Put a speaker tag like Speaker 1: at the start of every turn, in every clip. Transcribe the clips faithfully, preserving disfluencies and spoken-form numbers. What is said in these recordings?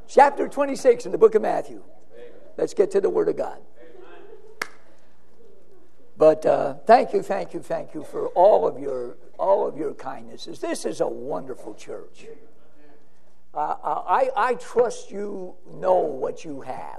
Speaker 1: Chapter twenty-six in the book of Matthew. Let's get to the Word of God. But uh, thank you, thank you, thank you for all of your all of your kindnesses. This is a wonderful church. Uh, I, I trust you know what you have.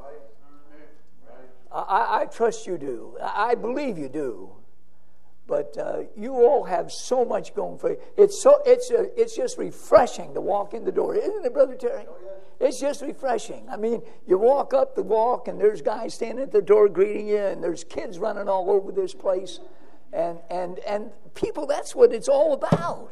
Speaker 1: I, I trust you do. I believe you do. But uh, you all have so much going for you. It's so it's a, it's just refreshing to walk in the door, isn't it, Brother Terry? It's just refreshing. I mean, you walk up the walk, and there's guys standing at the door greeting you, and there's kids running all over this place, and and and people. That's what it's all about.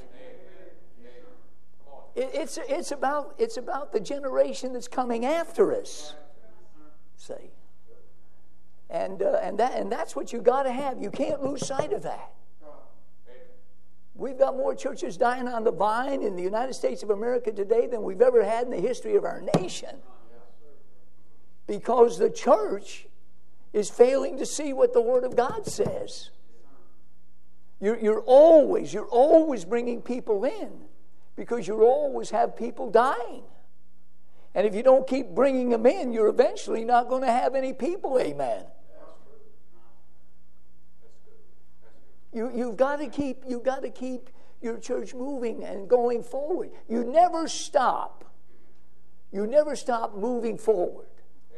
Speaker 1: It, it's it's about it's about the generation that's coming after us. See, and uh, and that and that's what you got to have. You can't lose sight of that. We've got more churches dying on the vine in the United States of America today than we've ever had in the history of our nation. Because the church is failing to see what the Word of God says. You're, you're always, you're always bringing people in because you always have people dying. And if you don't keep bringing them in, you're eventually not going to have any people, amen. You, you've got to keep you've got to keep your church moving and going forward. You never stop. You never stop moving forward.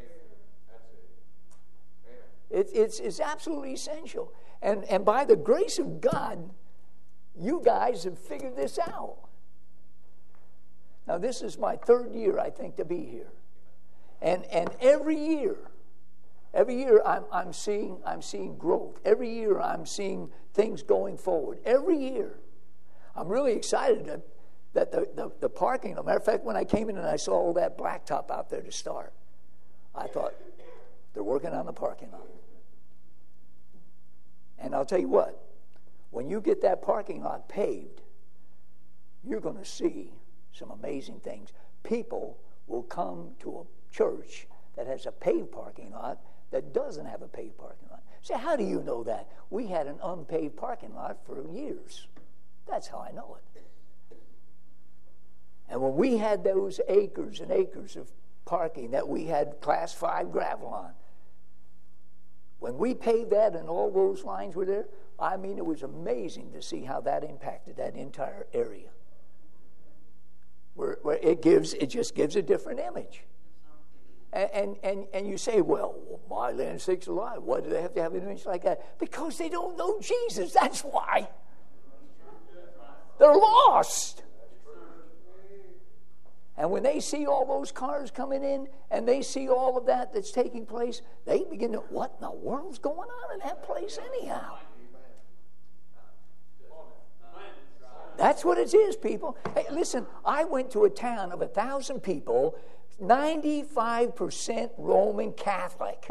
Speaker 1: It, it's it's absolutely essential. And and by the grace of God, you guys have figured this out. Now this is my third year, I think, to be here, and and every year. Every year I'm, I'm seeing I'm seeing growth. Every year I'm seeing things going forward. Every year. I'm really excited that, that the, the, the parking, as a matter of fact, when I came in and I saw all that blacktop out there to start, I thought, they're working on the parking lot. And I'll tell you what, when you get that parking lot paved, you're going to see some amazing things. People will come to a church that has a paved parking lot that doesn't have a paved parking lot. Say, how do you know that? We had an unpaved parking lot for years. That's how I know it. And when we had those acres and acres of parking that we had class five gravel on, when we paved that and all those lines were there, I mean, it was amazing to see how that impacted that entire area. Where, where it gives, it just gives a different image. And, and and and you say, well, my land sakes alive, why do they have to have an image like that? Because they don't know Jesus. That's why. They're lost. And when they see all those cars coming in and they see all of that that's taking place, they begin to, what in the world's going on in that place anyhow? That's what it is, people. Hey, listen, I went to a town of a thousand people, ninety-five percent Roman Catholic.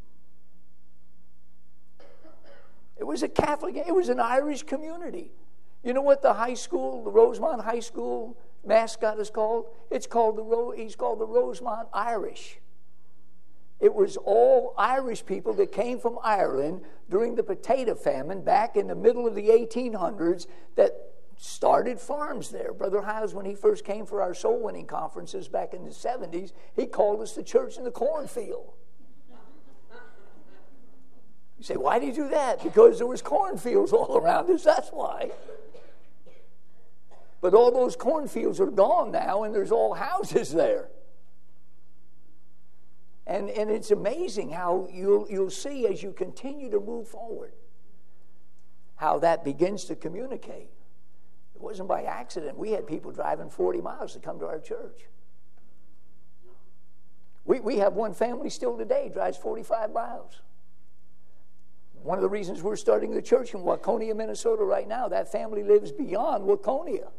Speaker 1: It was a Catholic, it was an Irish community. You know what the high school, the Rosemont High School mascot is called? It's called the Ro- he's called the Rosemont Irish. It was all Irish people that came from Ireland during the potato famine back in the middle of the eighteen hundreds that started farms there. Brother Hiles, when he first came for our soul winning conferences back in the seventies, he called us the church in the cornfield. You say, why did he do that? Because there was cornfields all around us, that's why. But all those cornfields are gone now, and there's all houses there. And and it's amazing how you'll you'll see as you continue to move forward, how that begins to communicate. It wasn't by accident. We had people driving forty miles to come to our church. We we have one family still today drives forty-five miles. One of the reasons we're starting the church in Waconia, Minnesota right now, that family lives beyond Waconia.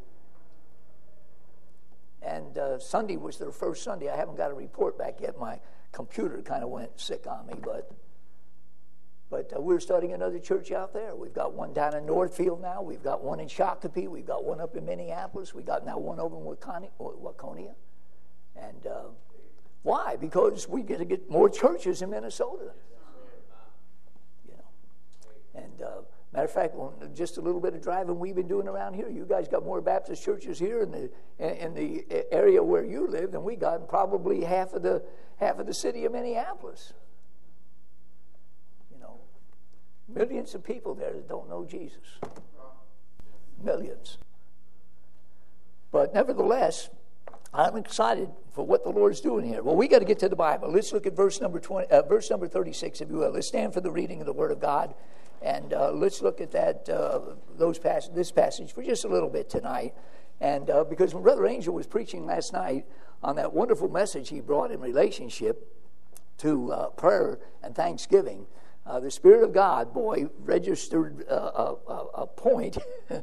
Speaker 1: And uh, Sunday was their first Sunday. I haven't got a report back yet. My computer kind of went sick on me, but but uh, we're starting another church out there. We've got one down in Northfield now. We've got one in Shakopee. We've got one up in Minneapolis. We got now one over in Waconia. Waconia. And uh, why? Because we get to get more churches in Minnesota. You know, and uh, Matter of fact, just a little bit of driving we've been doing around here. You guys got more Baptist churches here in the in the area where you live than we got in probably half of the half of the city of Minneapolis. You know, millions of people there that don't know Jesus. Millions. But nevertheless, I'm excited for what the Lord's doing here. Well, we got to get to the Bible. Let's look at verse number twenty, uh, verse number thirty-six, if you will. Let's stand for the reading of the Word of God, and uh, let's look at that uh, those pass- this passage for just a little bit tonight. And uh, because when Brother Angel was preaching last night on that wonderful message he brought in relationship to uh, prayer and thanksgiving, uh, the Spirit of God, boy, registered uh, a, a point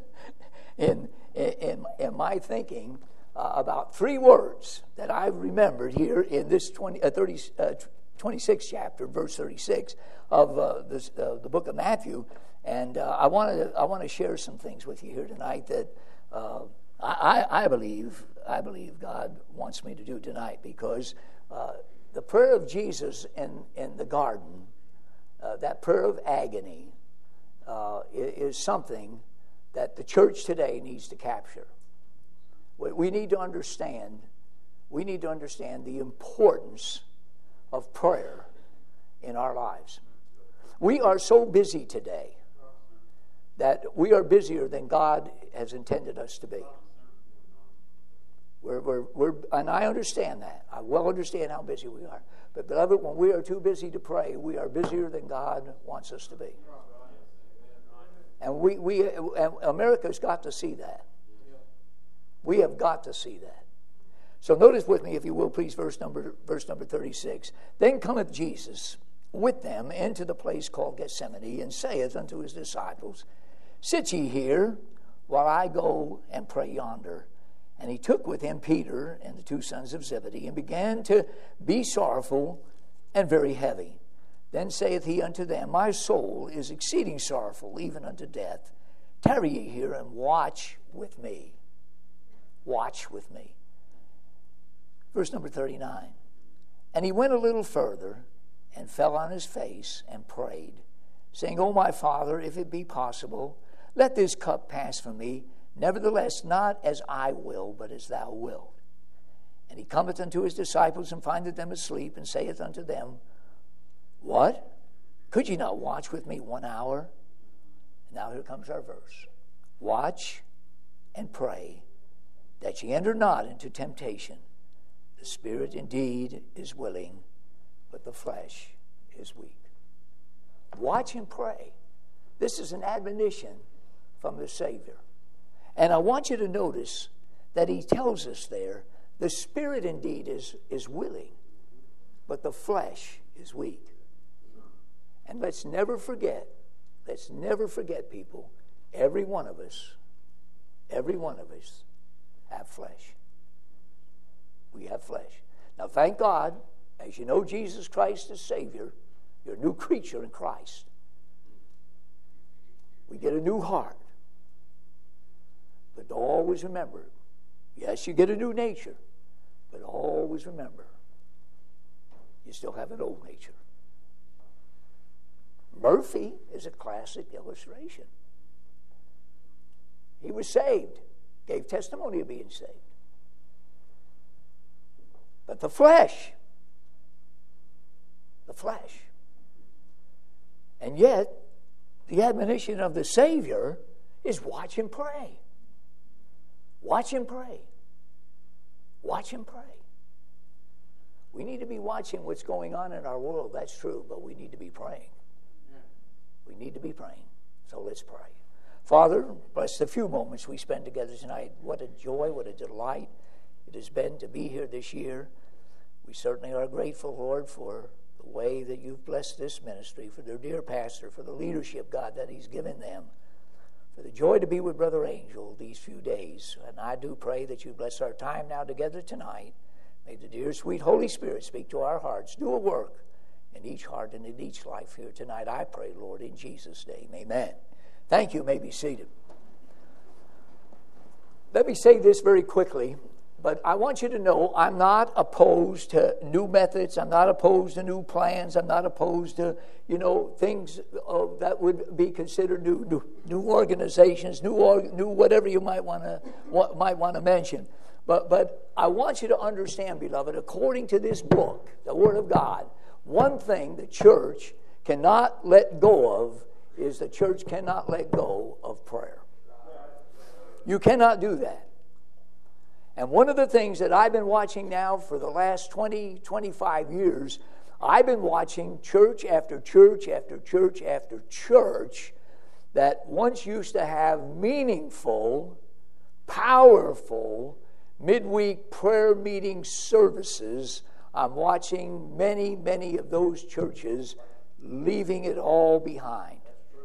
Speaker 1: in, in in my thinking. Uh, about three words that I've remembered here in this twenty, uh, thirty, uh, twenty-sixth chapter, verse thirty-six of uh, this, uh, the book of Matthew, and uh, I want to I want to share some things with you here tonight that uh, I, I believe I believe God wants me to do tonight, because uh, the prayer of Jesus in in the garden, uh, that prayer of agony, uh, is something that the church today needs to capture. We need to understand, we need to understand the importance of prayer in our lives. We are so busy today that we are busier than God has intended us to be. We're, we're, we're, and I understand that. I well understand how busy we are. But beloved, when we are too busy to pray, we are busier than God wants us to be. And we, we and America's got to see that. We have got to see that. So notice with me, if you will, please, verse number verse number thirty-six. Then cometh Jesus with them into the place called Gethsemane, and saith unto his disciples, Sit ye here, while I go and pray yonder. And he took with him Peter and the two sons of Zebedee, and began to be sorrowful and very heavy. Then saith he unto them, My soul is exceeding sorrowful, even unto death. Tarry ye here, and watch with me. Watch with me. Verse number thirty-nine. And he went a little further, and fell on his face, and prayed, saying, O my Father, if it be possible, let this cup pass from me. Nevertheless, not as I will, but as thou wilt. And he cometh unto his disciples, and findeth them asleep, and saith unto them, What? Could ye not watch with me one hour? And now here comes our verse. Watch and pray, that ye enter not into temptation. The spirit indeed is willing, but the flesh is weak. Watch and pray. This is an admonition from the Savior. And I want you to notice that he tells us there, the spirit indeed is, is willing, but the flesh is weak. And let's never forget, let's never forget, people, every one of us, every one of us have flesh. We have flesh. Now, thank God, as you know Jesus Christ as Savior, you're a new creature in Christ. We get a new heart. But always remember, yes, you get a new nature, but always remember, you still have an old nature. Murphy is a classic illustration. He was saved, gave testimony of being saved. But the flesh, the flesh. And yet, the admonition of the Savior is watch and pray. Watch and pray. Watch and pray. We need to be watching what's going on in our world, that's true, but we need to be praying. We need to be praying. So let's pray. Father, bless the few moments we spend together tonight. What a joy, what a delight it has been to be here this year. We certainly are grateful, Lord, for the way that you've blessed this ministry, for their dear pastor, for the leadership, God, that he's given them, for the joy to be with Brother Angel these few days. And I do pray that you bless our time now together tonight. May the dear, sweet Holy Spirit speak to our hearts, do a work in each heart and in each life here tonight. I pray, Lord, in Jesus' name, amen. Thank you. You may be seated. Let me say this very quickly But I want you to know I'm not opposed to new methods. I'm not opposed to new plans. I'm not opposed to, you know, things uh, that would be considered new, new, new organizations, new, org, new whatever you might want to might want to mention. But but I want you to understand, beloved, according to this book, the Word of God, one thing the church cannot let go of is the church cannot let go of prayer. You cannot do that. And one of the things that I've been watching now for the last twenty, twenty-five years, I've been watching church after church after church after church that once used to have meaningful, powerful, midweek prayer meeting services. I'm watching many, many of those churches leaving it all behind.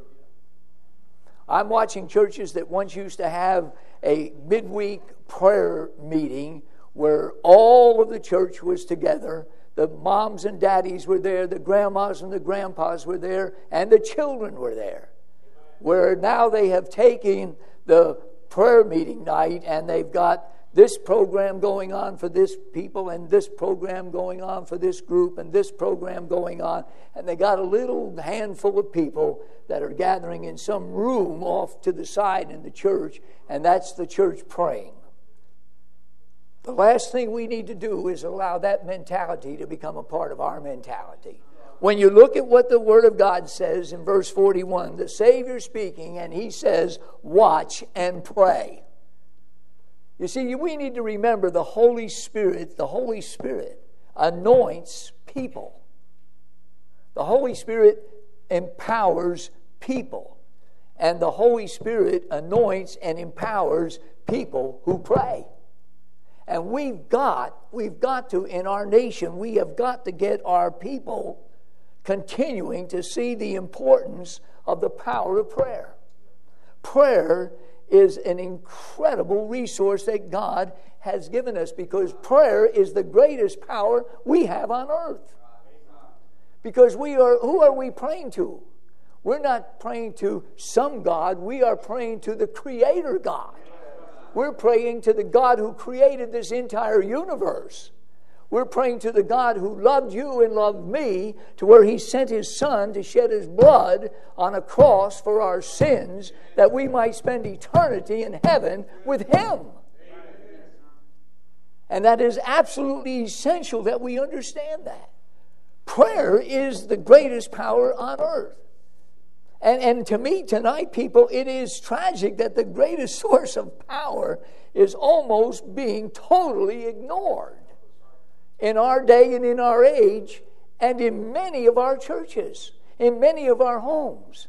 Speaker 1: I'm watching churches that once used to have a midweek prayer meeting where all of the church was together. The moms and daddies were there, the grandmas and the grandpas were there, and the children were there. Where now they have taken the prayer meeting night and they've got this program going on for this people and this program going on for this group and this program going on. And they got a little handful of people that are gathering in some room off to the side in the church, and that's the church praying. The last thing we need to do is allow that mentality to become a part of our mentality. When you look at what the Word of God says in verse forty-one, the Savior speaking, and He says, watch and pray. You see, we need to remember the Holy Spirit, the Holy Spirit anoints people. The Holy Spirit empowers people. And the Holy Spirit anoints and empowers people who pray. And we've got, we've got to, in our nation, we have got to get our people continuing to see the importance of the power of prayer. Prayer is an incredible resource that God has given us, because prayer is the greatest power we have on earth. Because we are, who are we praying to? We're not praying to some God. We are praying to the Creator God. We're praying to the God who created this entire universe. We're praying to the God who loved you and loved me to where He sent His Son to shed His blood on a cross for our sins that we might spend eternity in heaven with Him. And that is absolutely essential that we understand that. Prayer is the greatest power on earth. And, and to me tonight, people, it is tragic that the greatest source of power is almost being totally ignored in our day and in our age, and in many of our churches, in many of our homes.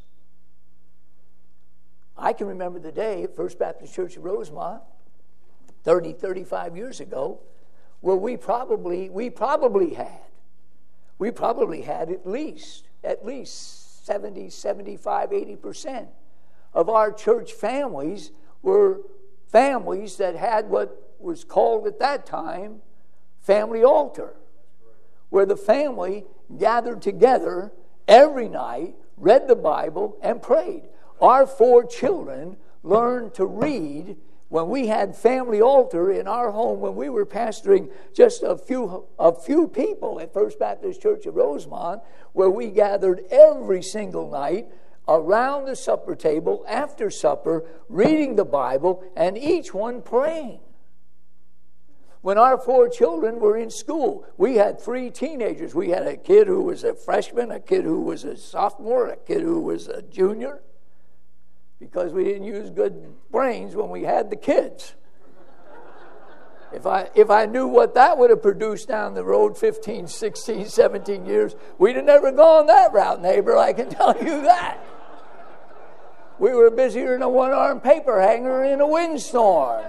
Speaker 1: I can remember the day at First Baptist Church of Rosemont, thirty, thirty-five years ago, where we probably, we probably had, we probably had at least, at least seventy, seventy-five, eighty percent of our church families were families that had what was called at that time family altar, where the family gathered together every night, read the Bible, and prayed. Our four children learned to read when we had family altar in our home, when we were pastoring just a few a few people at First Baptist Church of Rosemont, where we gathered every single night around the supper table after supper, reading the Bible, and each one praying. When our four children were in school, we had three teenagers. We had a kid who was a freshman, a kid who was a sophomore, a kid who was a junior, because we didn't use good brains when we had the kids. If I if I knew what that would have produced down the road fifteen, sixteen, seventeen years, we'd have never gone that route, neighbor, I can tell you that. We were busier than a one-armed paper hanger in a windstorm.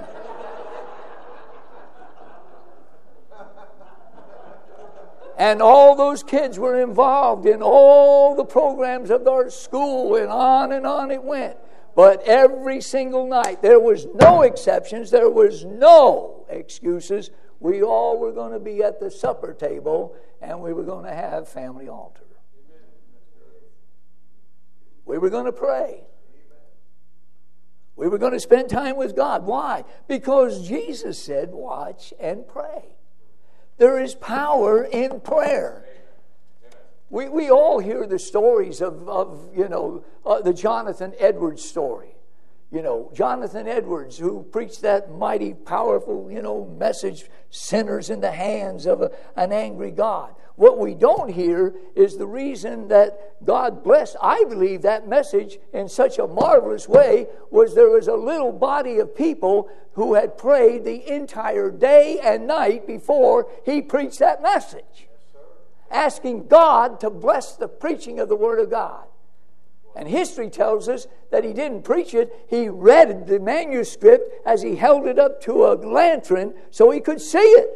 Speaker 1: And all those kids were involved in all the programs of our school, and on and on it went. But every single night, there was no exceptions, there was no excuses. We all were going to be at the supper table, and we were going to have family altar. We were going to pray. We were going to spend time with God. Why? Because Jesus said, watch and pray. There is power in prayer. We we all hear the stories of, of you know, uh, the Jonathan Edwards story. You know, Jonathan Edwards, who preached that mighty, powerful, you know, message, sinners in the hands of a, an angry God. What we don't hear is the reason that God blessed, I believe, that message in such a marvelous way was there was a little body of people who had prayed the entire day and night before he preached that message, asking God to bless the preaching of the Word of God. And history tells us that he didn't preach it. He read the manuscript as he held it up to a lantern so he could see it.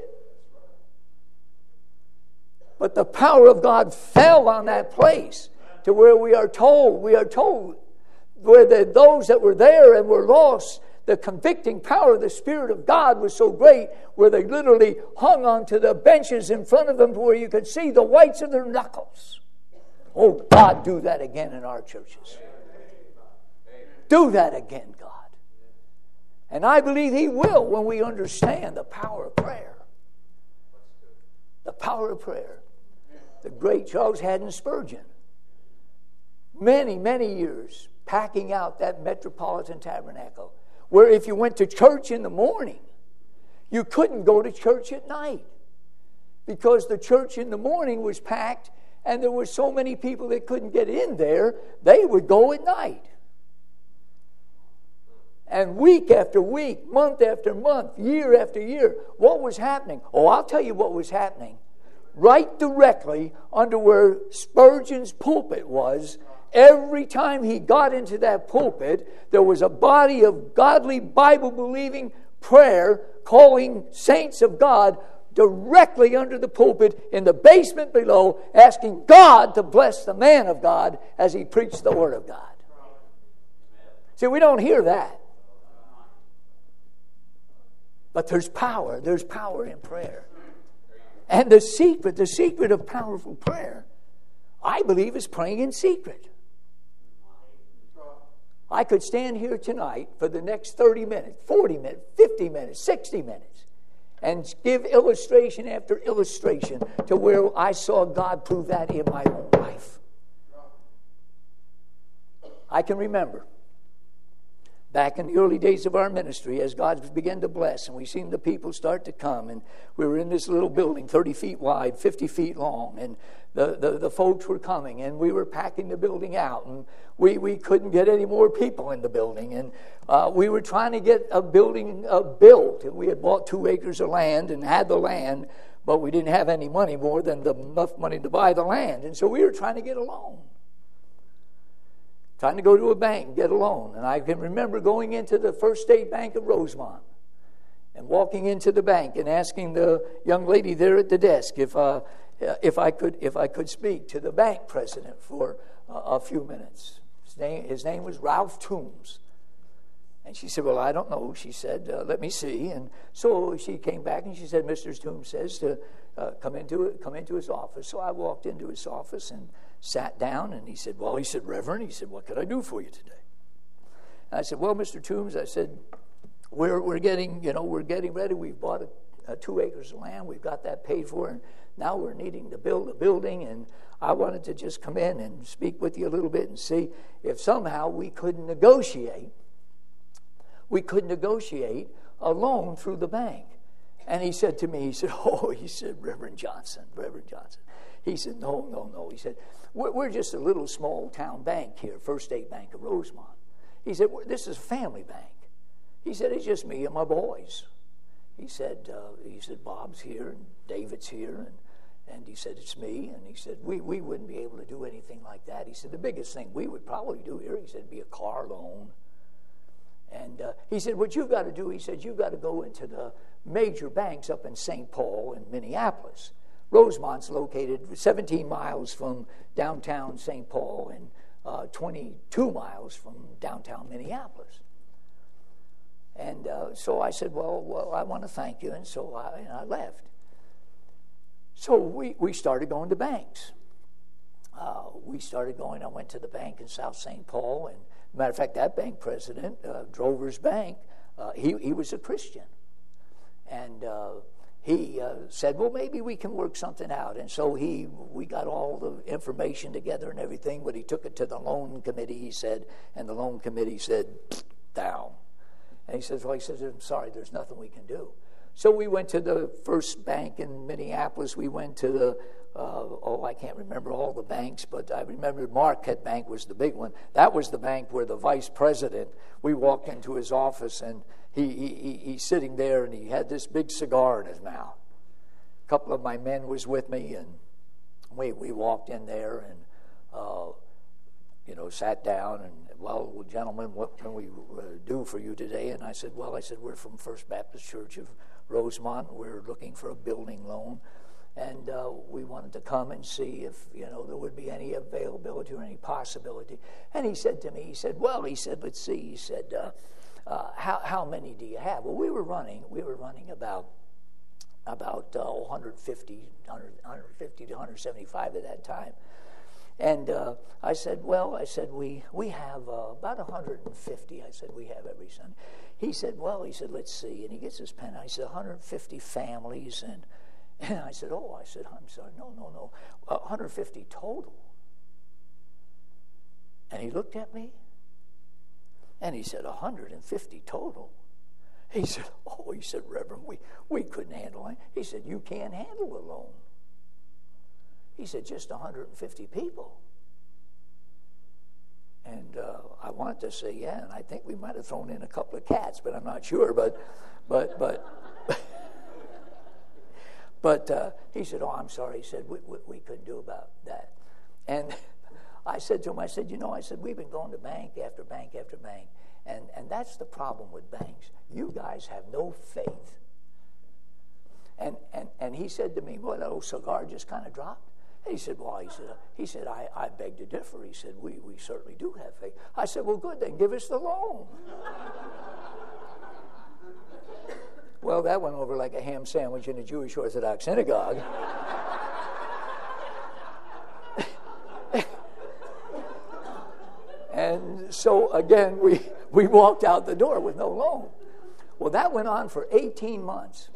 Speaker 1: But the power of God fell on that place to where we are told, we are told, where the, those that were there and were lost, the convicting power of the Spirit of God was so great where they literally hung onto the benches in front of them where you could see the whites of their knuckles. Oh, God, do that again in our churches. Do that again, God. And I believe He will when we understand the power of prayer. The power of prayer. The great Charles Haddon Spurgeon, many, many years packing out that Metropolitan Tabernacle, where if you went to church in the morning, you couldn't go to church at night because the church in the morning was packed and there were so many people that couldn't get in there, they would go at night. And week after week, month after month, year after year, what was happening? Oh, I'll tell you what was happening. Right directly under where Spurgeon's pulpit was, every time he got into that pulpit, there was a body of godly, Bible-believing prayer calling saints of God directly under the pulpit in the basement below, asking God to bless the man of God as he preached the Word of God. See, we don't hear that. But there's power. There's power in prayer. And the secret, the secret of powerful prayer, I believe, is praying in secret. I could stand here tonight for the next thirty minutes, forty minutes, fifty minutes, sixty minutes, and give illustration after illustration to where I saw God prove that in my own life. I can remember back in the early days of our ministry, as God began to bless, and we seen the people start to come, and we were in this little building, thirty feet wide, fifty feet long, and the, the, the folks were coming, and we were packing the building out, and we, we couldn't get any more people in the building, and uh, we were trying to get a building uh, built. We had bought two acres of land and had the land, but we didn't have any money more than the, enough money to buy the land, and so we were trying to get a loan. Trying to go to a bank and get a loan. And I can remember going into the First State Bank of Rosemont and walking into the bank and asking the young lady there at the desk if uh, if I could if I could speak to the bank president for uh, a few minutes. His name, his name was Ralph Toombs. And she said, well, I don't know. She said, uh, let me see. And so she came back and she said, Mister Toombs says to uh, come into come into his office. So I walked into his office and sat down, and he said, well, he said, Reverend, he said, what could I do for you today? And I said, well, Mister Toombs, I said, we're we're getting, you know, we're getting ready. We've bought a, a two acres of land. We've got that paid for, and now we're needing to build a building, and I wanted to just come in and speak with you a little bit and see if somehow we could negotiate, we could negotiate a loan through the bank. And he said to me, he said, oh, he said, Reverend Johnson, Reverend Johnson. He said, no, no, no. He said, we're, we're just a little small town bank here, First State Bank of Rosemont. He said, this is a family bank. He said, it's just me and my boys. He said, uh, he said, Bob's here and David's here. And, and he said, it's me. And he said, we, we wouldn't be able to do anything like that. He said, the biggest thing we would probably do here, he said, would be a car loan. And uh, he said, what you've got to do, he said, you've got to go into the major banks up in Saint Paul and Minneapolis. Rosemont's located seventeen miles from downtown Saint Paul and uh, twenty-two miles from downtown Minneapolis. And uh, so I said, well, well, I want to thank you. And so I, and I left. So we, we started going to banks. Uh, we started going, I went to the bank in South Saint Paul, and Matter of fact, that bank president, uh, Drover's Bank, uh, he, he was a Christian. And uh, he uh, said, well, maybe we can work something out. And so he, we got all the information together and everything, but he took it to the loan committee, he said, and the loan committee said, down. And he says, well, he says, I'm sorry, there's nothing we can do. So we went to the First Bank in Minneapolis. We went to the, uh, oh, I can't remember all the banks, but I remember Marquette Bank was the big one. That was the bank where the vice president, we walked into his office, and he, he he's sitting there, and he had this big cigar in his mouth. A couple of my men was with me, and we, we walked in there and, uh, you know, sat down and, well, gentlemen, what can we uh, do for you today? And I said, well, I said, we're from First Baptist Church of Rosemont. We're looking for a building loan. And uh, we wanted to come and see if, you know, there would be any availability or any possibility. And he said to me, he said, well, he said, let's see. He said, uh, uh, how, how many do you have? Well, we were running, we were running about, about uh, one fifty, one fifty to one seventy-five at that time. And uh, I said, well, I said, we we have uh, about one hundred fifty. I said, we have every Sunday. He said, well, he said, let's see. And he gets his pen. I said, one hundred fifty families. And, and I said, oh, I said, I'm sorry. No, no, no. Uh, one hundred fifty total. And he looked at me. And he said, one hundred fifty total. He said, oh, he said, Reverend, we, we couldn't handle it. He said, you can't handle a loan. He said, just one hundred fifty people. And uh, I wanted to say, yeah, and I think we might have thrown in a couple of cats, but I'm not sure. But, but, but, but uh, he said, oh, I'm sorry. He said, we, we, we couldn't do about that. And I said to him, I said, you know, I said, we've been going to bank after bank after bank. And, and that's the problem with banks. You guys have no faith. And, and, and he said to me, well, that old cigar just kind of dropped. He said, well, he said, he said I, I beg to differ. He said, we, we certainly do have faith. I said, well, good, then give us the loan. Well, that went over like a ham sandwich in a Jewish Orthodox synagogue. And so, again, we, we walked out the door with no loan. Well, that went on for eighteen months.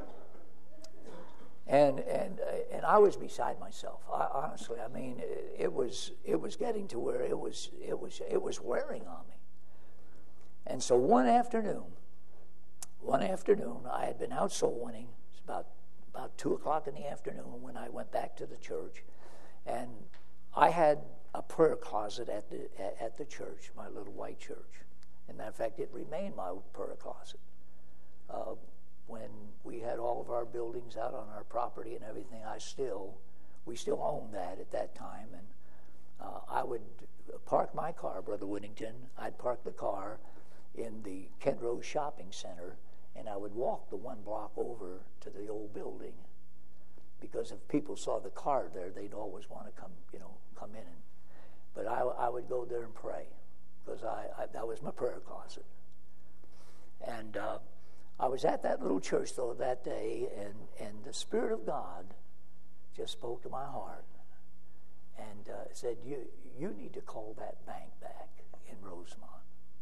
Speaker 1: And and and I was beside myself. I, honestly, I mean, it, it was it was getting to where it was it was it was wearing on me. And so one afternoon, one afternoon, I had been out soul winning. It was about about two o'clock in the afternoon when I went back to the church, and I had a prayer closet at the at, at the church, my little white church. As a matter of fact, it remained my prayer closet. Uh, When we had all of our buildings out on our property and everything, I still, we still owned that at that time. And uh, I would park my car, Brother Whittington. I'd park the car in the Kent Rose Shopping Center, and I would walk the one block over to the old building. Because if people saw the car there, they'd always want to come, you know, come in. And, but I, I would go there and pray, because I, I that was my prayer closet. And uh, I was at that little church, though, that day, and, and the Spirit of God just spoke to my heart and uh, said, you, you need to call that bank back in Rosemont.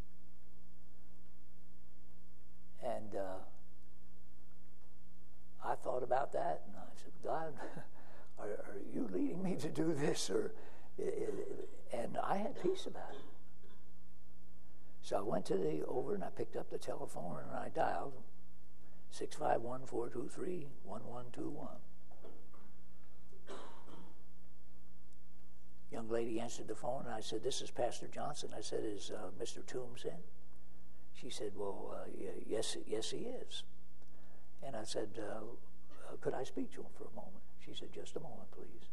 Speaker 1: And uh, I thought about that, and I said, God, are, are you leading me to do this? Or, and I had peace about it. So I went to the over and I picked up the telephone and I dialed six five one, four two three, one one two one. Young lady answered the phone and I said, this is Pastor Johnson. I said, is uh, Mister Toombs in? She said, well, uh, yes, yes he is. And I said, uh, could I speak to him for a moment? She said, just a moment, please.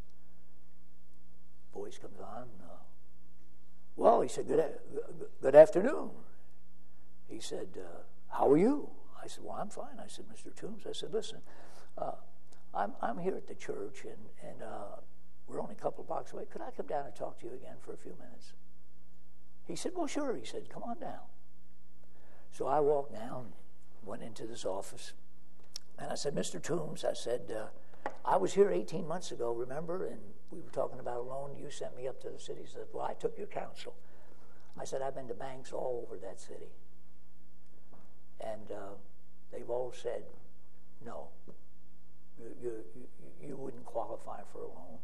Speaker 1: Voice comes on. Uh, Well, he said, good, good afternoon. He said, uh, how are you? I said, well, I'm fine. I said, Mister Toombs, I said, listen, uh, I'm I'm here at the church, and, and uh, we're only a couple of blocks away. Could I come down and talk to you again for a few minutes? He said, well, sure. He said, come on down. So I walked down, went into this office, and I said, Mister Toombs, I said, uh, I was here eighteen months ago, remember? And we were talking about a loan. You sent me up to the city. He said, well, I took your counsel. I said, I've been to banks all over that city. And uh, they've all said, no, you, you, you, you wouldn't qualify for a loan.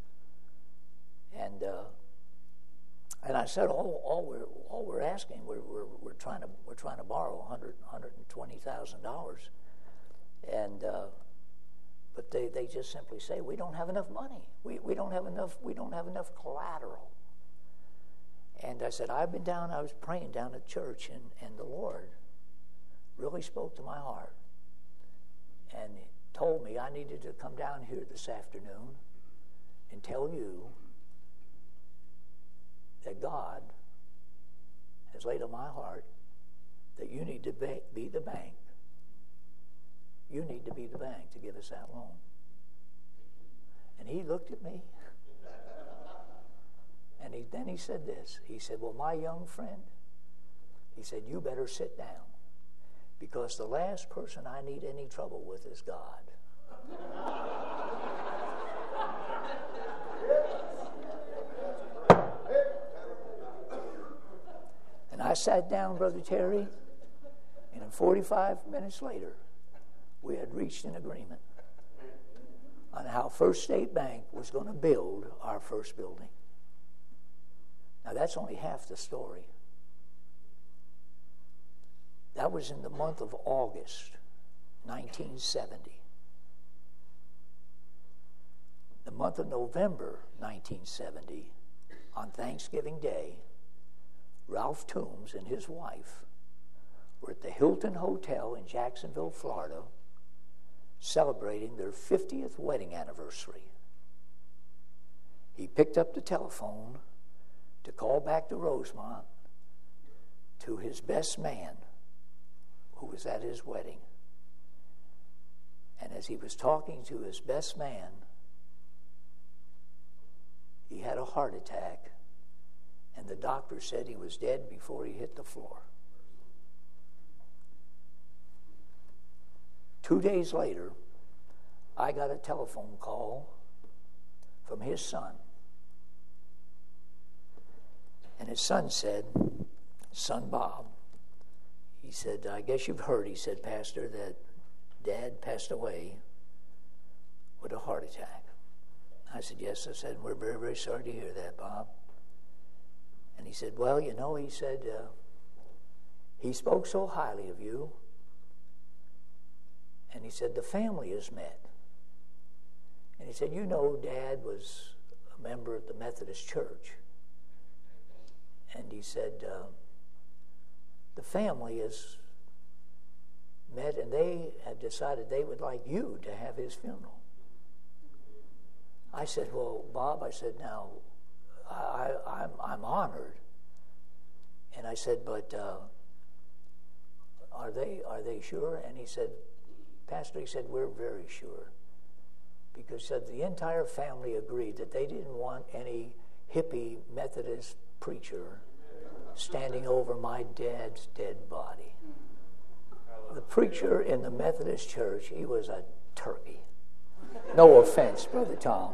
Speaker 1: And uh, and I said, all, all we're all we're asking, we're we're, we're trying to we're trying to borrow one hundred one hundred twenty thousand dollars, and uh, but they, they just simply say we don't have enough money. We we don't have enough we don't have enough collateral. And I said, I've been down. I was praying down at church, and, and the Lord really spoke to my heart, and told me I needed to come down here this afternoon and tell you that God has laid on my heart that you need to be, be the bank. You need to be the bank to give us that loan. And he looked at me, and he, then he said this. He said, well, my young friend, he said, you better sit down, because the last person I need any trouble with is God. And I sat down, Brother Terry, and in forty-five minutes later, we had reached an agreement on how First State Bank was going to build our first building. Now, that's only half the story. That was in the month of August, nineteen seventy. The month of November, nineteen seventy, on Thanksgiving Day, Ralph Toombs and his wife were at the Hilton Hotel in Jacksonville, Florida, celebrating their fiftieth wedding anniversary. He picked up the telephone to call back to Rosemont to his best man, who was at his wedding. And as he was talking to his best man, he had a heart attack, and the doctor said he was dead before he hit the floor. Two days later, I got a telephone call from his son. And his son said, son Bob, he said, I guess you've heard, he said, Pastor, that Dad passed away with a heart attack. I said, yes. I said, we're very, very sorry to hear that, Bob. And he said, well, you know, he said, uh, he spoke so highly of you. And he said, the family has met. And he said, you know, Dad was a member of the Methodist Church. And he said, uh, the family has met, and they have decided they would like you to have his funeral. I said, well, Bob, I said, now, I, I'm, I'm honored. And I said, but uh, are they are they sure? And he said, Pastor, he said, we're very sure. Because said the entire family agreed that they didn't want any hippie Methodist preacher standing over my dad's dead body. The preacher in the Methodist church, he was a turkey. No offense, Brother Tom.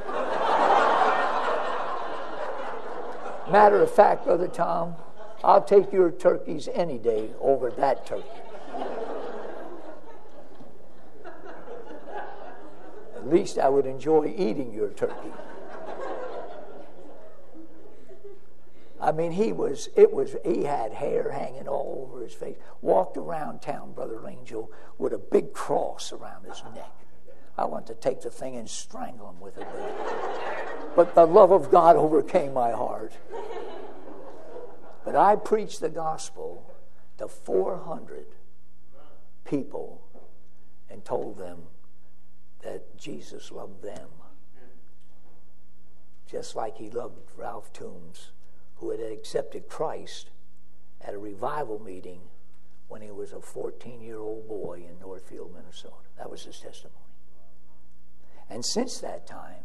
Speaker 1: Matter of fact, Brother Tom, I'll take your turkeys any day over that turkey. At least I would enjoy eating your turkey. I mean, he was, it was, he had hair hanging all over his face. Walked around town, Brother Angel, with a big cross around his neck. I wanted to take the thing and strangle him with it. But, but the love of God overcame my heart. But I preached the gospel to four hundred people and told them that Jesus loved them. Just like he loved Ralph Toombs, who had accepted Christ at a revival meeting when he was a fourteen-year-old boy in Northfield, Minnesota. That was his testimony. And since that time,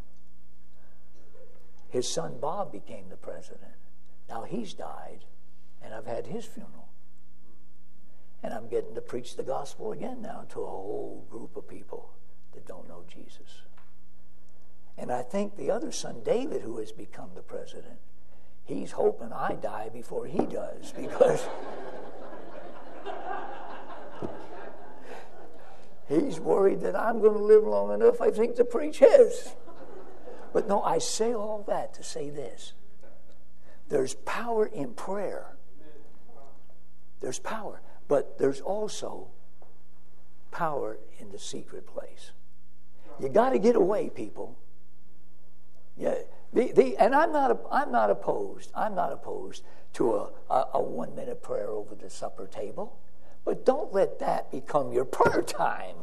Speaker 1: his son Bob became the president. Now he's died, and I've had his funeral. And I'm getting to preach the gospel again now to a whole group of people that don't know Jesus. And I think the other son, David, who has become the president, he's hoping I die before he does, because he's worried that I'm going to live long enough, I think, to preach his. But no, I say all that to say this. There's power in prayer. There's power. But there's also power in the secret place. You got to get away, people. Yeah, the, the, and I'm not I'm not opposed. I'm not opposed to a, a, a one minute prayer over the supper table, but don't let that become your prayer time.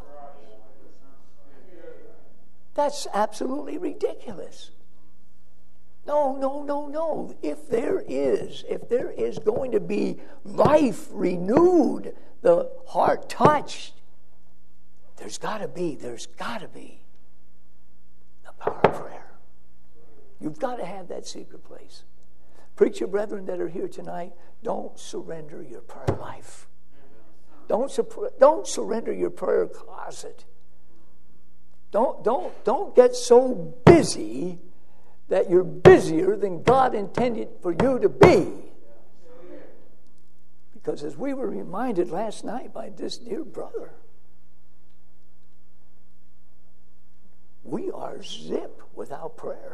Speaker 1: That's absolutely ridiculous. No, no, no, no. If there is, if there is going to be life renewed, the heart touched, there's got to be, there's got to be the power of prayer. You've got to have that secret place. Preacher brethren that are here tonight, don't surrender your prayer life. Don't, don't surrender your prayer closet. Don't, don't, don't get so busy that you're busier than God intended for you to be. Because as we were reminded last night by this dear brother, we are zip without prayer.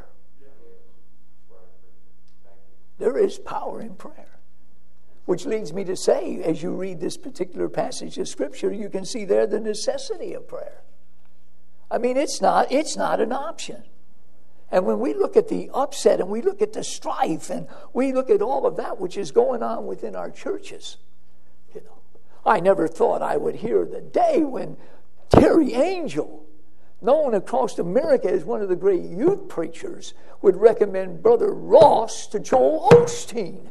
Speaker 1: There is power in prayer. Which leads me to say, as you read this particular passage of Scripture, you can see there the necessity of prayer. I mean, it's not, it's not an option. And when we look at the upset and we look at the strife and we look at all of that which is going on within our churches, you know, I never thought I would hear the day when Terry Angel, known across America as one of the great youth preachers, would recommend Brother Ross to Joel Osteen.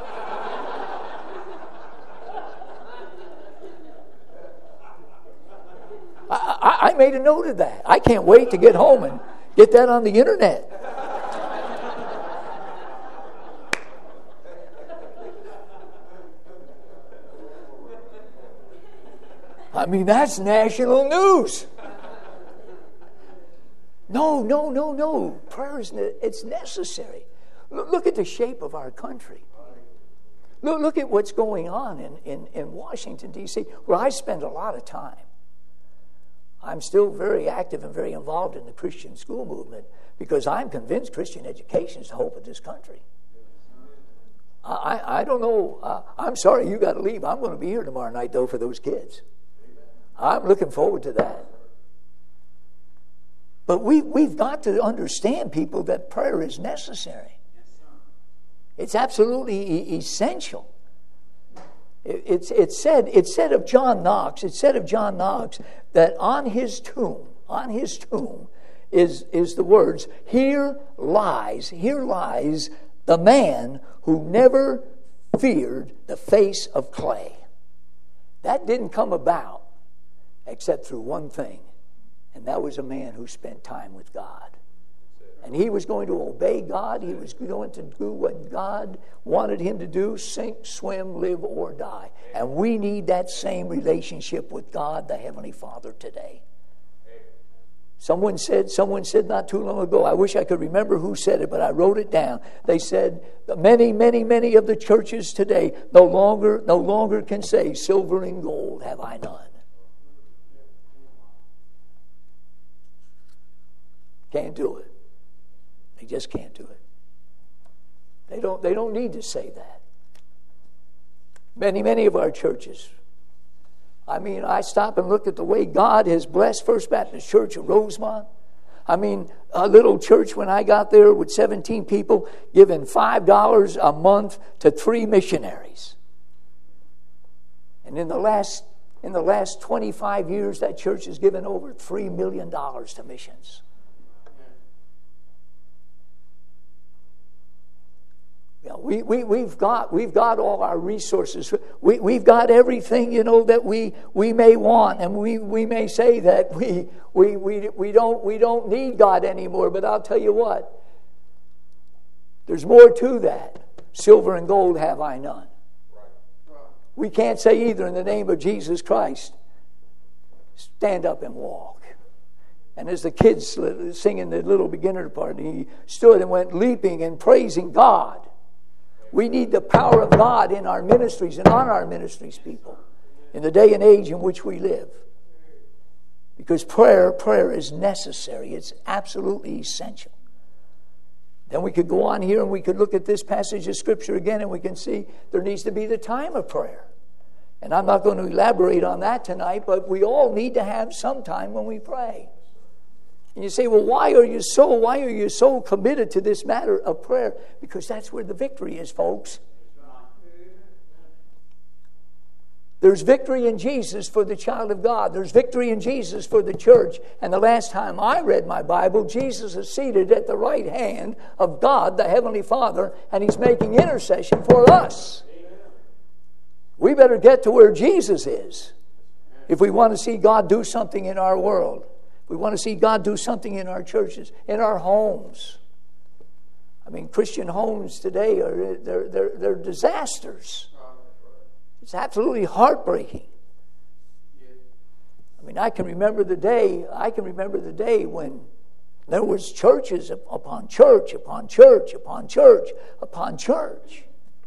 Speaker 1: I, I, I made a note of that. I can't wait to get home and get that on the internet. I mean, that's national news. No, no, no, no. Prayer is ne- it's necessary. Look, look at the shape of our country. Look, look at what's going on in, in, in Washington, D C, where I spend a lot of time. I'm still very active and very involved in the Christian school movement because I'm convinced Christian education is the hope of this country. I, I don't know. Uh, I'm sorry you got to leave. I'm going to be here tomorrow night, though, for those kids. I'm looking forward to that. But we, we've got to understand, people, that prayer is necessary. It's absolutely e- essential. It, it's, it's, said, it's said of John Knox, it's said of John Knox that on his tomb, on his tomb is, is the words, here lies, here lies the man who never feared the face of clay. That didn't come about except through one thing. And that was a man who spent time with God. And he was going to obey God. He was going to do what God wanted him to do, sink, swim, live, or die. And we need that same relationship with God, the Heavenly Father, today. Someone said, someone said not too long ago, I wish I could remember who said it, but I wrote it down. They said, many, many, many of the churches today no longer, no longer can say, silver and gold have I none. Can't do it. They just can't do it. They don't, they don't need to say that. Many, many of our churches. I mean, I stop and look at the way God has blessed First Baptist Church of Rosemont. I mean, a little church when I got there with seventeen people giving five dollars a month to three missionaries. And in the last in the last twenty-five years, that church has given over three million dollars to missions. Yeah, we, we, we've got we've got all our resources. We, we've got everything, you know, that we, we may want. And we, we may say that we, we, we, we, don't, we don't need God anymore. But I'll tell you what. There's more to that. Silver and gold have I none. We can't say either in the name of Jesus Christ. Stand up and walk. And as the kids singing the little beginner part, he stood and went leaping and praising God. We need the power of God in our ministries and on our ministries, people, in the day and age in which we live. Because prayer, prayer is necessary. It's absolutely essential. Then we could go on here and we could look at this passage of Scripture again, and we can see there needs to be the time of prayer. And I'm not going to elaborate on that tonight, but we all need to have some time when we pray. And you say, well, why are you so, why are you so committed to this matter of prayer? Because that's where the victory is, folks. There's victory in Jesus for the child of God. There's victory in Jesus for the church. And the last time I read my Bible, Jesus is seated at the right hand of God, the Heavenly Father, and He's making intercession for us. We better get to where Jesus is if we want to see God do something in our world. We want to see God do something in our churches, in our homes. I mean, Christian homes today are they're they're, they're disasters. It's absolutely heartbreaking. I mean, I can remember the day. I can remember the day when there was churches upon church, upon church, upon church, upon church,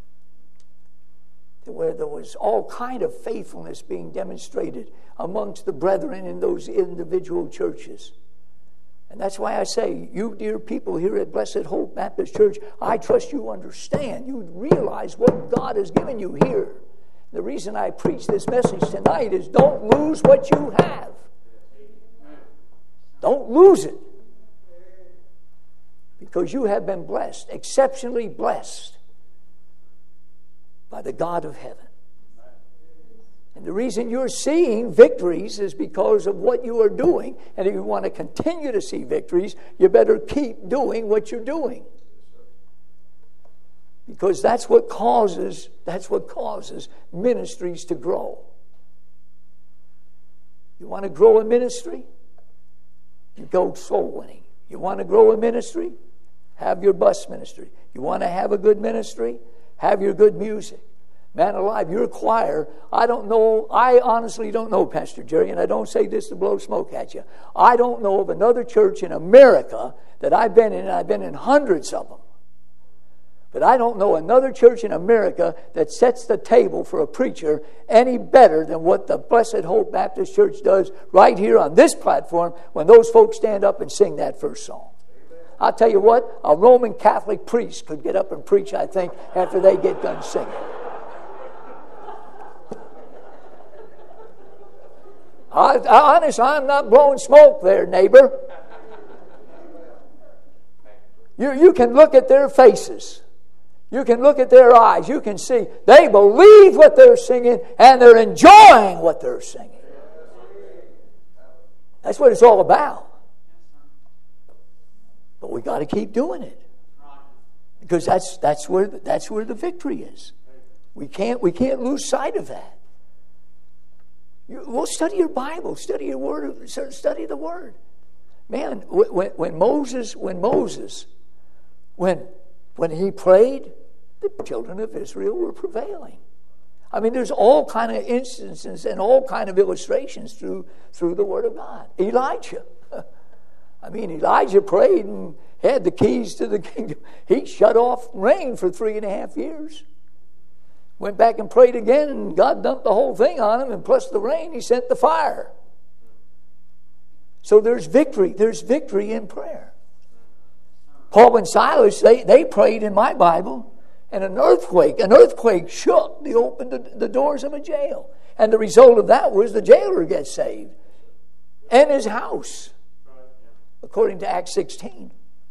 Speaker 1: where there was all kind of faithfulness being demonstrated amongst the brethren in those individual churches. And that's why I say, you dear people here at Blessed Hope Baptist Church, I trust you understand, you realize what God has given you here. The reason I preach this message tonight is don't lose what you have. Don't lose it. Because you have been blessed, exceptionally blessed by the God of heaven. And the reason you're seeing victories is because of what you are doing. And if you want to continue to see victories, you better keep doing what you're doing. Because that's what causes, that's what causes ministries to grow. You want to grow a ministry? You go soul winning. You want to grow a ministry? Have your bus ministry. You want to have a good ministry? Have your good music. Man alive, your choir, I don't know, I honestly don't know, Pastor Jerry, and I don't say this to blow smoke at you. I don't know of another church in America that I've been in, and I've been in hundreds of them. But I don't know another church in America that sets the table for a preacher any better than what the Blessed Hope Baptist Church does right here on this platform when those folks stand up and sing that first song. I'll tell you what, a Roman Catholic priest could get up and preach, I think, after they get done singing. I, I, honest, I'm not blowing smoke there, neighbor. You, you can look at their faces. You can look at their eyes. You can see they believe what they're singing and they're enjoying what they're singing. That's what it's all about. But we got to keep doing it because that's that's where that's where the victory is. We can't we can't lose sight of that. You, well, study your Bible, study your word, study the Word. Man, when, when Moses, when Moses, when when he prayed, the children of Israel were prevailing. I mean, there's all kind of instances and all kind of illustrations through through the Word of God. Elijah. I mean, Elijah prayed and had the keys to the kingdom. He shut off rain for three and a half years. Went back and prayed again, and God dumped the whole thing on him, and plus the rain, He sent the fire. So there's victory. There's victory in prayer. Paul and Silas, they, they prayed in my Bible, and an earthquake, an earthquake shook. They opened the, the doors of a jail. And the result of that was the jailer gets saved. And his house. According to Acts sixteen.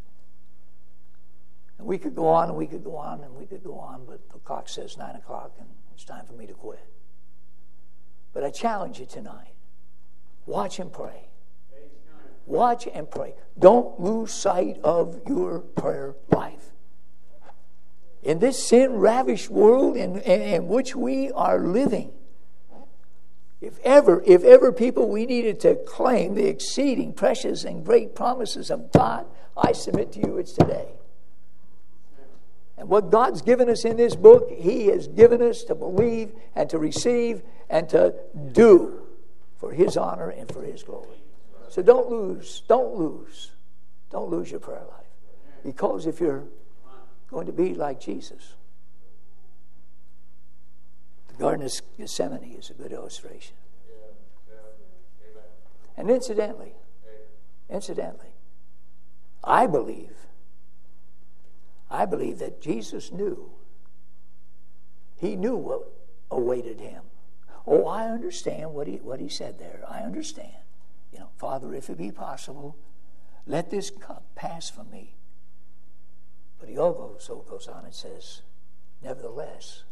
Speaker 1: And we could go on and we could go on and we could go on, but the clock says nine o'clock and it's time for me to quit. But I challenge you tonight. Watch and pray. Watch and pray. Don't lose sight of your prayer life. In this sin-ravished world in, in, in which we are living, If ever, if ever, people, we needed to claim the exceeding precious and great promises of God, I submit to you it's today. And what God's given us in this book, He has given us to believe and to receive and to do for His honor and for His glory. So don't lose, don't lose, don't lose your prayer life. Because if you're going to be like Jesus, The Garden of Gethsemane is a good illustration.
Speaker 2: Yeah, yeah. Amen.
Speaker 1: And incidentally, incidentally, I believe, I believe that Jesus knew. He knew what awaited him. Oh, I understand what he what he said there. I understand. You know, Father, if it be possible, let this cup pass from me. But he also goes on and says, nevertheless,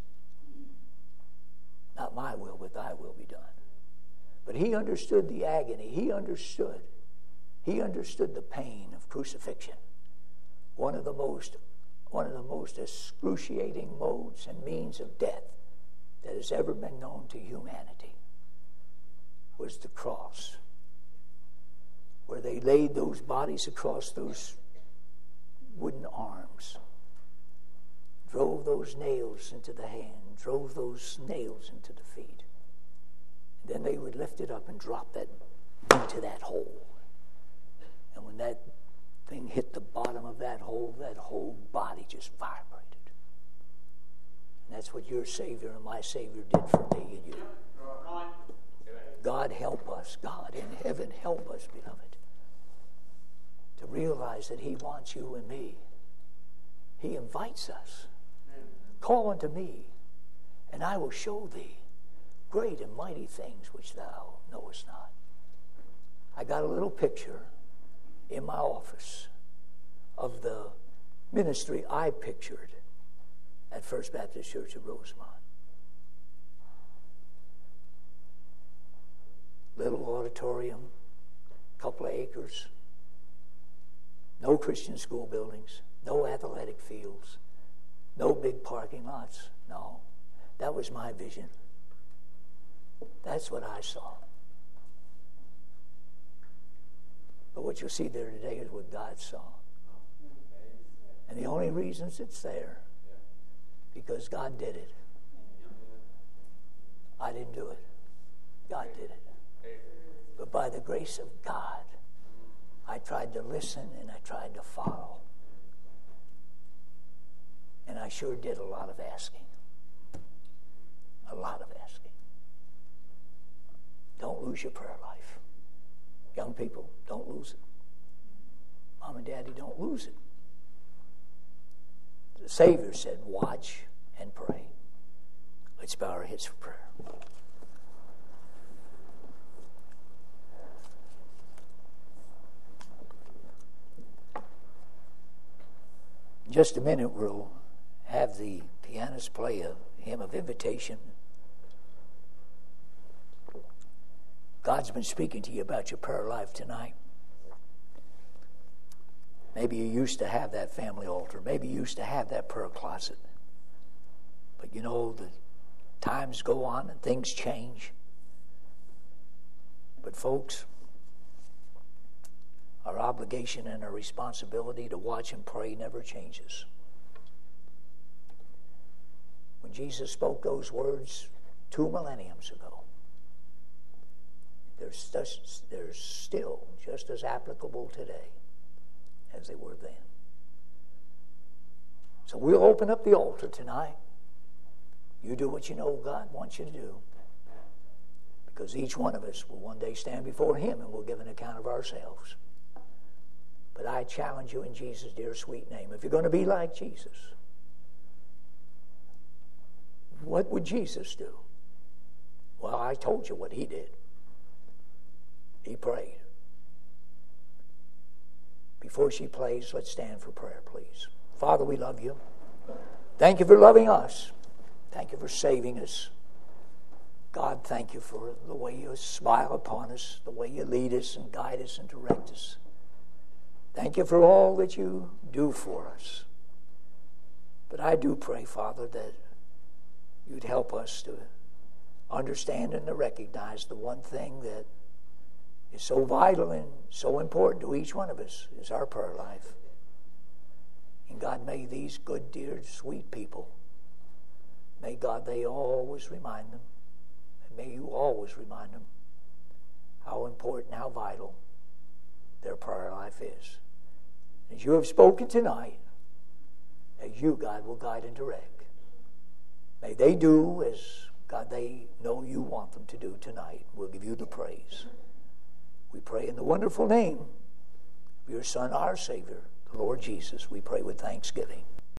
Speaker 1: not my will, but thy will be done. But he understood the agony. He understood. He understood the pain of crucifixion. One of the most, one of the most excruciating modes and means of death that has ever been known to humanity was the cross, where they laid those bodies across those wooden arms, drove those nails into the hand, drove those nails into the feet. And then they would lift it up and drop that into that hole. And when that thing hit the bottom of that hole, that whole body just vibrated. And that's what your Savior and my Savior did for me and you. God help us. God in heaven help us, beloved, to realize that he wants you and me. He invites us. Call unto me, and I will show thee great and mighty things which thou knowest not. I got a little picture in my office of the ministry I pictured at First Baptist Church of Rosemont. Little auditorium, couple of acres, no Christian school buildings, no athletic fields, no big parking lots. No, that was my vision. That's what I saw. But what you'll see there today is what God saw. And the only reasons it's there, because God did it. I didn't do it. God did it. But by the grace of God, I tried to listen and I tried to follow. And I sure did a lot of asking. A lot of asking. Don't lose your prayer life. Young people, don't lose it. Mom and Daddy, don't lose it. The Savior said, watch and pray. Let's bow our heads for prayer. In just a minute, we'll have the pianist play a hymn of invitation. God's been speaking to you about your prayer life tonight. Maybe you used to have that family altar. Maybe you used to have that prayer closet. But you know, the times go on and things change. But folks, our obligation and our responsibility to watch and pray never changes. When Jesus spoke those words two millenniums ago, they're, st- they're still just as applicable today as they were then. So we'll open up the altar tonight. You do what you know God wants you to do. Because each one of us will one day stand before him and we'll give an account of ourselves. But I challenge you in Jesus' dear sweet name, if you're going to be like Jesus, what would Jesus do? Well, I told you what he did. He prayed. Before she plays, let's stand for prayer, please. Father, we love you. Thank you for loving us. Thank you for saving us. God, thank you for the way you smile upon us, the way you lead us and guide us and direct us. Thank you for all that you do for us. But I do pray, Father, that you'd help us to understand and to recognize the one thing that is so vital and so important to each one of us is our prayer life. And God, may these good, dear, sweet people, may God, they always remind them, and may you always remind them how important, how vital their prayer life is. As you have spoken tonight, as you, God, will guide and direct, may they do as God, they know you want them to do tonight. We'll give you the praise. We pray in the wonderful name of your Son, our Savior, the Lord Jesus. We pray with thanksgiving.